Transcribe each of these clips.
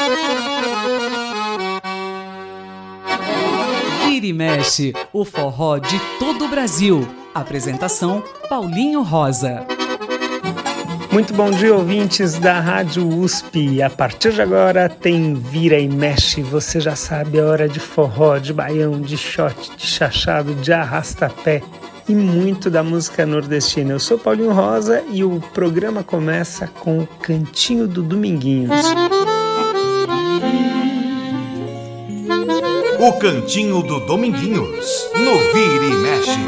Vira e mexe, o forró de todo o Brasil. Apresentação Paulinho Rosa. Muito bom dia, ouvintes da Rádio USP. A partir de agora tem Vira e Mexe. Você já sabe, a hora de forró, de baião, de shot, de chachado, de arrastapé e muito da música nordestina. Eu sou Paulinho Rosa e o programa começa com o Cantinho do Dominguinhos. O Cantinho do Dominguinhos, no Vira e Mexe.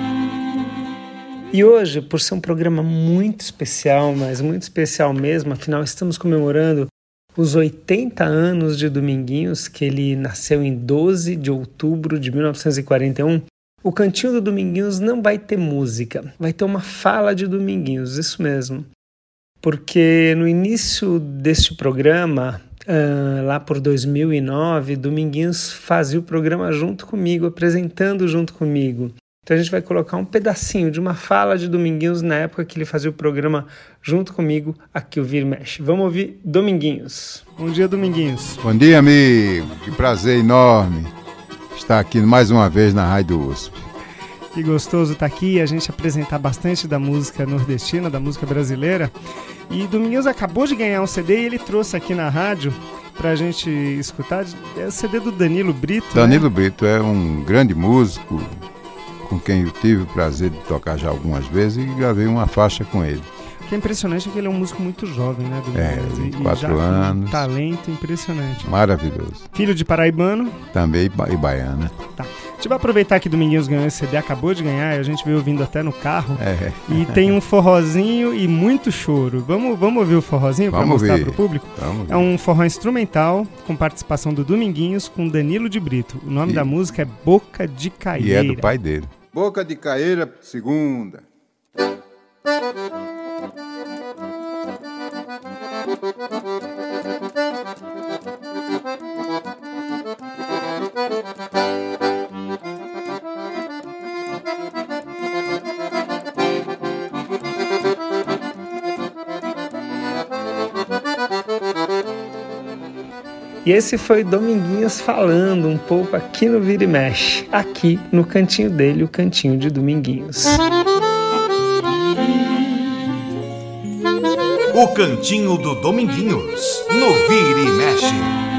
E hoje, por ser um programa muito especial, mas muito especial mesmo, afinal estamos comemorando os 80 anos de Dominguinhos, que ele nasceu em 12 de outubro de 1941, o Cantinho do Dominguinhos não vai ter música, vai ter uma fala de Dominguinhos, isso mesmo. Porque no início deste programa, lá por 2009, Dominguinhos fazia o programa junto comigo, apresentando junto comigo. Então a gente vai colocar um pedacinho de uma fala de Dominguinhos na época que ele fazia o programa junto comigo, aqui o Vira e Mexe. Vamos ouvir Dominguinhos. Bom dia, Dominguinhos. Bom dia, amigo. Que prazer enorme estar aqui mais uma vez na Rádio USP. Que gostoso estar aqui e a gente apresentar bastante da música nordestina, da música brasileira. E Dominguinhos acabou de ganhar um CD e ele trouxe aqui na rádio pra gente escutar. É o CD do Danilo Brito. Danilo, né? Brito é um grande músico com quem eu tive o prazer de tocar já algumas vezes e gravei uma faixa com ele. O que é impressionante é que ele é um músico muito jovem, né, Dominguinhos? 24 anos. Um talento impressionante. Maravilhoso. Filho de paraibano. Também e baiana. Tá. A gente vai aproveitar que Dominguinhos ganhou esse CD, acabou de ganhar, e a gente veio ouvindo até no carro. E tem um forrozinho e muito choro. Vamos ouvir o forrozinho para mostrar para o público? É um forró instrumental com participação do Dominguinhos com Danilo de Brito. O nome da música é Boca de Caieira. E é do pai dele. Boca de Caieira, segunda. E esse foi Dominguinhos falando um pouco aqui no Vira e Mexe, aqui no cantinho dele, o cantinho de Dominguinhos. O Cantinho do Dominguinhos, no Vira e Mexe.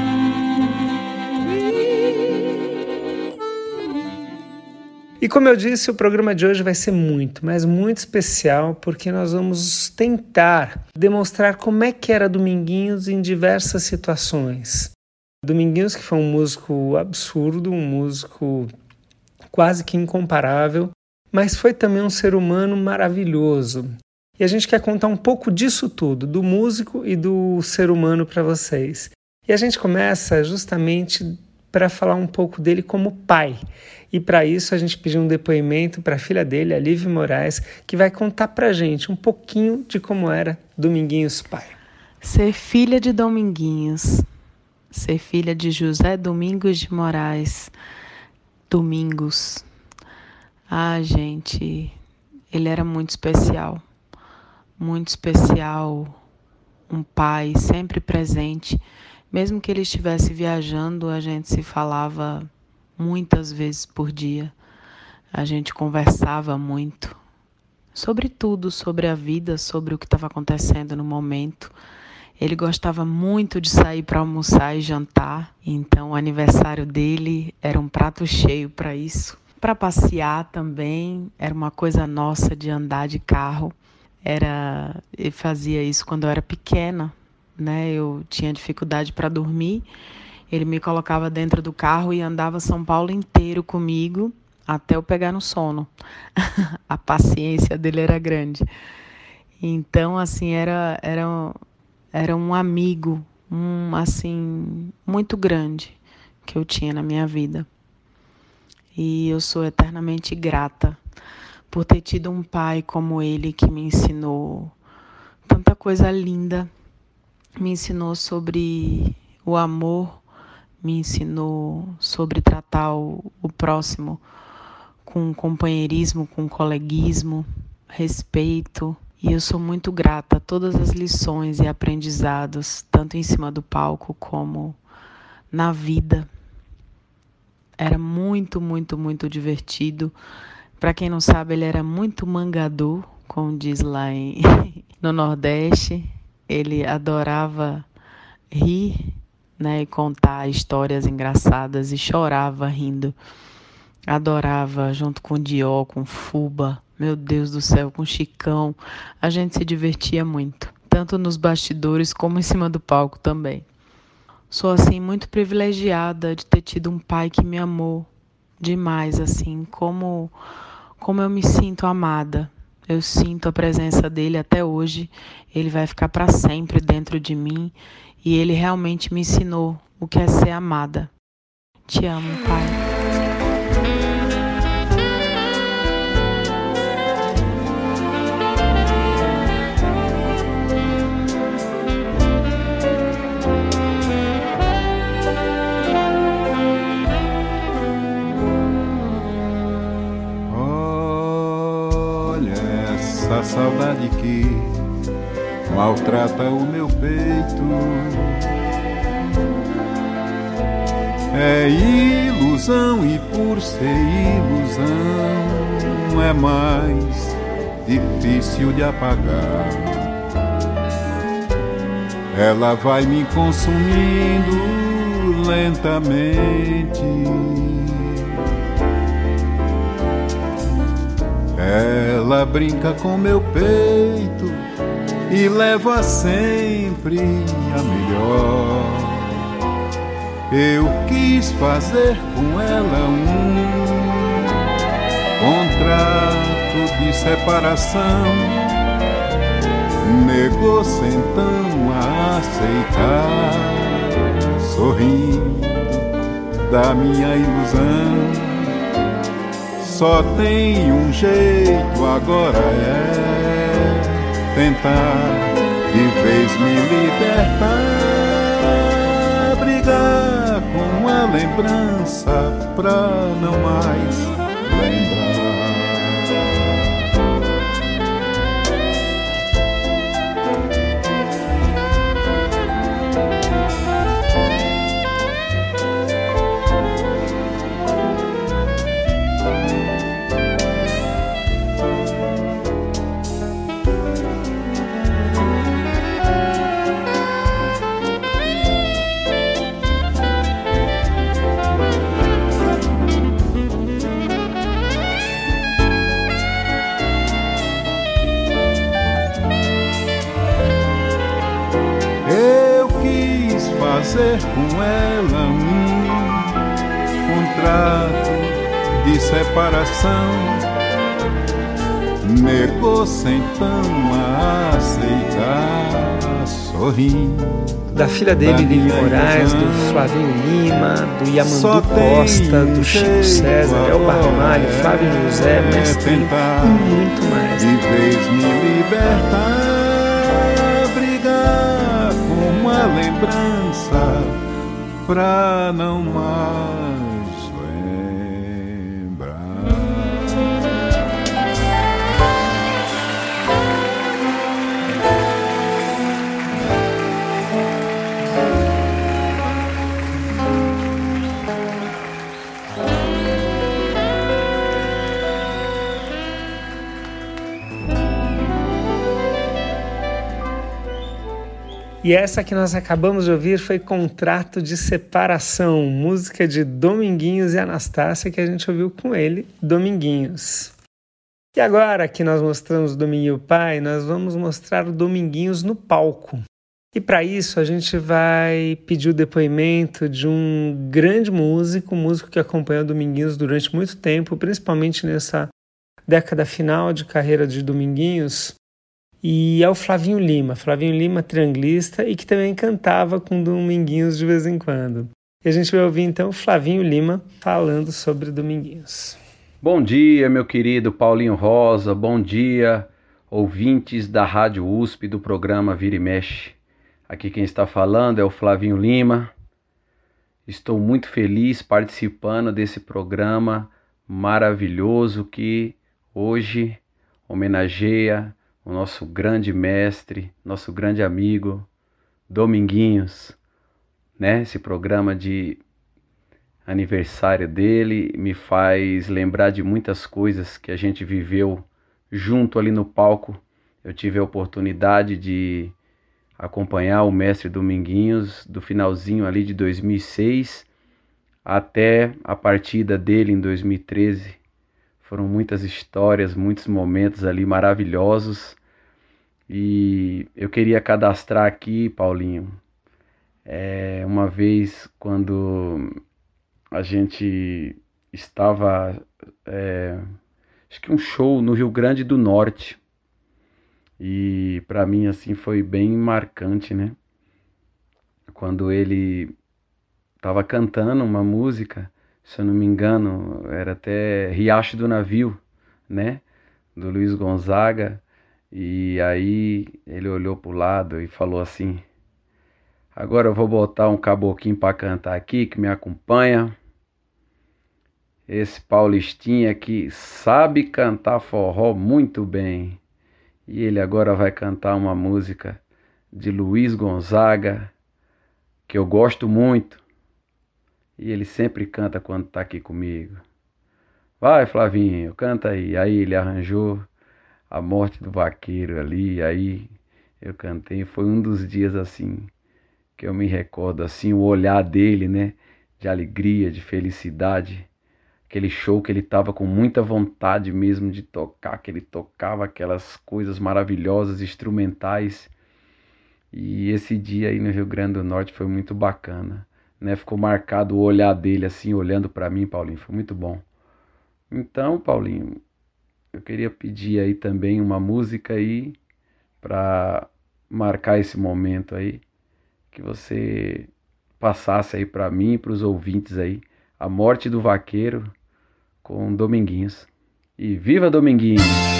E como eu disse, o programa de hoje vai ser muito, mas muito especial, porque nós vamos tentar demonstrar como é que era Dominguinhos em diversas situações. Dominguinhos, que foi um músico absurdo, um músico quase que incomparável, mas foi também um ser humano maravilhoso. E a gente quer contar um pouco disso tudo, do músico e do ser humano para vocês. E a gente começa justamente para falar um pouco dele como pai. E para isso a gente pediu um depoimento para a filha dele, a Lívia Moraes, que vai contar para a gente um pouquinho de como era Dominguinhos pai. Ser filha de Dominguinhos, ser filha de José Domingos de Moraes, Domingos. Ah, gente, ele era muito especial, um pai sempre presente. Mesmo que ele estivesse viajando, a gente se falava muitas vezes por dia. A gente conversava muito sobre tudo, sobre a vida, sobre o que estava acontecendo no momento. Ele gostava muito de sair para almoçar e jantar, então o aniversário dele era um prato cheio para isso. Para passear também, era uma coisa nossa de andar de carro. Ele fazia isso quando eu era pequena, né? Eu tinha dificuldade para dormir. Ele me colocava dentro do carro e andava São Paulo inteiro comigo até eu pegar no sono. A paciência dele era grande. Então, assim, era um amigo, assim, muito grande que eu tinha na minha vida. E eu sou eternamente grata por ter tido um pai como ele que me ensinou tanta coisa linda. Me ensinou sobre o amor, me ensinou sobre tratar o próximo com companheirismo, com coleguismo, respeito E eu sou muito grata a todas as lições e aprendizados, tanto em cima do palco como na vida. Era muito, muito, muito divertido. Para quem não sabe, ele era muito mangador, como diz lá no Nordeste. Ele adorava rir, né, e contar histórias engraçadas e chorava rindo. Adorava, junto com o Dió, com o Fuba, meu Deus do céu, com o Chicão. A gente se divertia muito, tanto nos bastidores como em cima do palco também. Sou, assim, muito privilegiada de ter tido um pai que me amou demais, assim, como eu me sinto amada. Eu sinto a presença dele até hoje. Ele vai ficar para sempre dentro de mim. E ele realmente me ensinou o que é ser amada. Te amo, pai. A saudade que maltrata o meu peito é ilusão, e por ser ilusão é mais difícil de apagar. Ela vai me consumindo lentamente. Ela brinca com meu peito e leva sempre a melhor. Eu quis fazer com ela um contrato de separação. Negou-se então a aceitar, sorrindo da minha ilusão. Só tem um jeito agora, é tentar de vez me libertar, brigar com a lembrança pra não mais lembrar. Fazer com ela um contrato de separação. Negou-se então a aceitar, sorrindo. Da filha dele, Lili Moraes, do Flavinho Lima, do Yamandu Costa, do Chico César, El Barmalho, Flávio José, Mestrinho e muito mais. De vez me libertar, brigar com a lembrança pra não mais lembrar. E essa que nós acabamos de ouvir foi Contrato de Separação, música de Dominguinhos e Anastácia, que a gente ouviu com ele, Dominguinhos. E agora que nós mostramos o Dominguinho Pai, nós vamos mostrar o Dominguinhos no palco. E para isso a gente vai pedir o depoimento de um grande músico, um músico que acompanhou o Dominguinhos durante muito tempo, principalmente nessa década final de carreira de Dominguinhos, e é o Flavinho Lima trianglista e que também cantava com Dominguinhos de vez em quando. E a gente vai ouvir então o Flavinho Lima falando sobre Dominguinhos. Bom dia, meu querido Paulinho Rosa, bom dia, ouvintes da Rádio USP do programa Vira e Mexe. Aqui quem está falando é o Flavinho Lima. Estou muito feliz participando desse programa maravilhoso que hoje homenageia o nosso grande mestre, nosso grande amigo, Dominguinhos, né? Esse programa de aniversário dele me faz lembrar de muitas coisas que a gente viveu junto ali no palco. Eu tive a oportunidade de acompanhar o mestre Dominguinhos do finalzinho ali de 2006 até a partida dele em 2013. Foram muitas histórias, muitos momentos ali maravilhosos. E eu queria cadastrar aqui, Paulinho, uma vez quando a gente estava, acho que um show no Rio Grande do Norte. E para mim assim foi bem marcante, né? Quando ele estava cantando uma música, se eu não me engano, era até Riacho do Navio, né? Do Luiz Gonzaga. E aí ele olhou pro lado e falou assim: agora eu vou botar um caboclinho para cantar aqui, que me acompanha. Esse paulistinha que sabe cantar forró muito bem. E ele agora vai cantar uma música de Luiz Gonzaga, que eu gosto muito. E ele sempre canta quando tá aqui comigo. Vai, Flavinho, canta aí. Aí ele arranjou A Morte do Vaqueiro ali, aí eu cantei. Foi um dos dias assim que eu me recordo, assim, o olhar dele, né, de alegria, de felicidade. Aquele show que ele tava com muita vontade mesmo de tocar, que ele tocava aquelas coisas maravilhosas, instrumentais. E esse dia aí no Rio Grande do Norte foi muito bacana, né? Ficou marcado o olhar dele assim, olhando para mim, Paulinho, foi muito bom. Então, Paulinho, eu queria pedir aí também uma música aí para marcar esse momento aí, que você passasse aí para mim e para os ouvintes aí, A Morte do Vaqueiro com Dominguinhos. E viva Dominguinhos!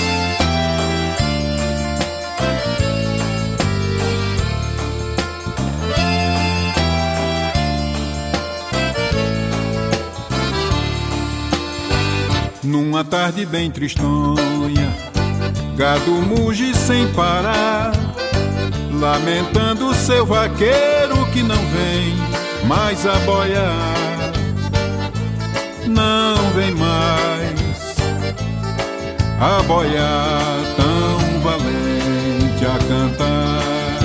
Numa tarde bem tristonha, gado muge sem parar, lamentando seu vaqueiro que não vem mais a boiar. Não vem mais a boiar, tão valente a cantar.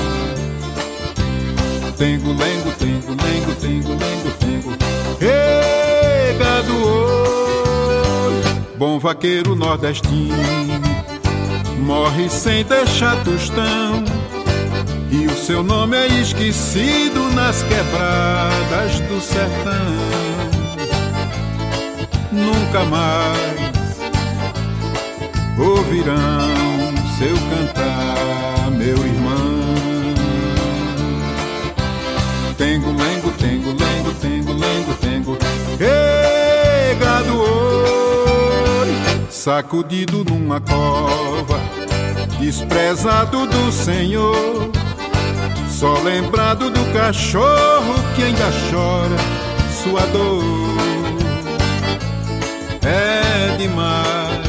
Tengo, lengo, tengo, lengo, tengo, lengo, tengo. Ei, gado hoje, bom vaqueiro nordestino, morre sem deixar tostão, e o seu nome é esquecido nas quebradas do sertão. Nunca mais ouvirão seu cantar, meu irmão. Tengo, lengo, tengo, lengo, tengo, lengo, tengo. Ei, gado oi, sacudido numa cova, desprezado do Senhor, só lembrado do cachorro que ainda chora sua dor. É demais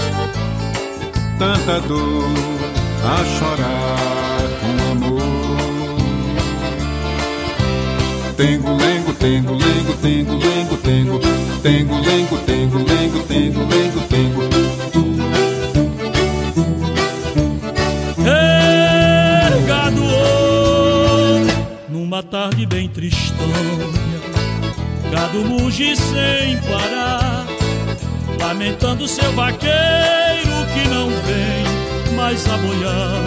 tanta dor a chorar com amor. Tengo, lengo, tengo, lengo, tengo, lengo, tengo. Tengo, lengo, tengo, lengo, tengo, lengo, tengo. Ei, gado, numa tarde bem tristonha, gado muge sem parar, lamentando seu vaqueiro que não vem mais a boiar.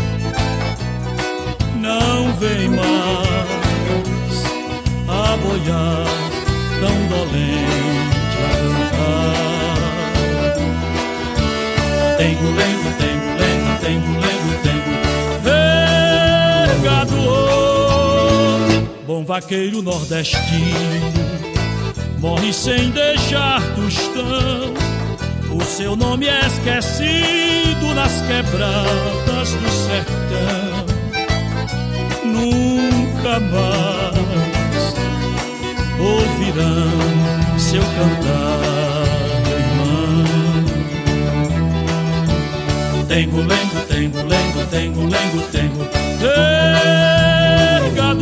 Não vem mais a boiar, tão dolente a cantar. Tengo, lengo, tengo, lengo, tengo, lengo, tengo. Ei, gado, bom vaqueiro nordestino, morre sem deixar tostão, o seu nome é esquecido nas quebradas do sertão. Nunca mais ouvirão seu cantar, meu irmão. Tengo, lengo, tengo, lengo, tengo, lengo, tengo. Ei, gado,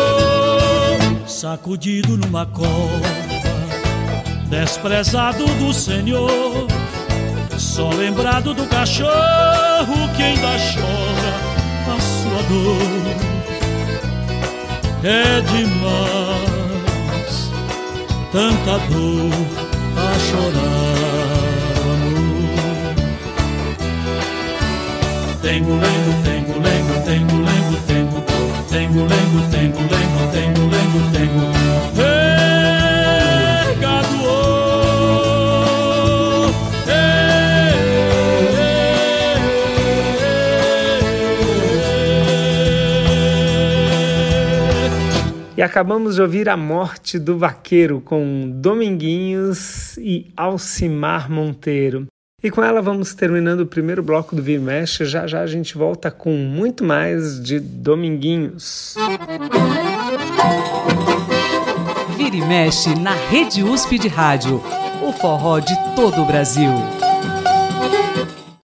sacudido numa cova, desprezado do Senhor, só lembrado do cachorro que ainda chora a sua dor. É demais tanta dor a chorar, amor. Tengo, lengo, tengo, lengo, tengo, lengo, tengo. Tengo, lengo, tengo, lengo, tengo, lengo, tengo. Hey, gado, E acabamos de ouvir A Morte do Vaqueiro com Dominguinhos e Alcimar Monteiro. E com ela vamos terminando o primeiro bloco do Vira e Mexe. Já já a gente volta com muito mais de Dominguinhos. Vira e Mexe na Rede USP de Rádio. O forró de todo o Brasil.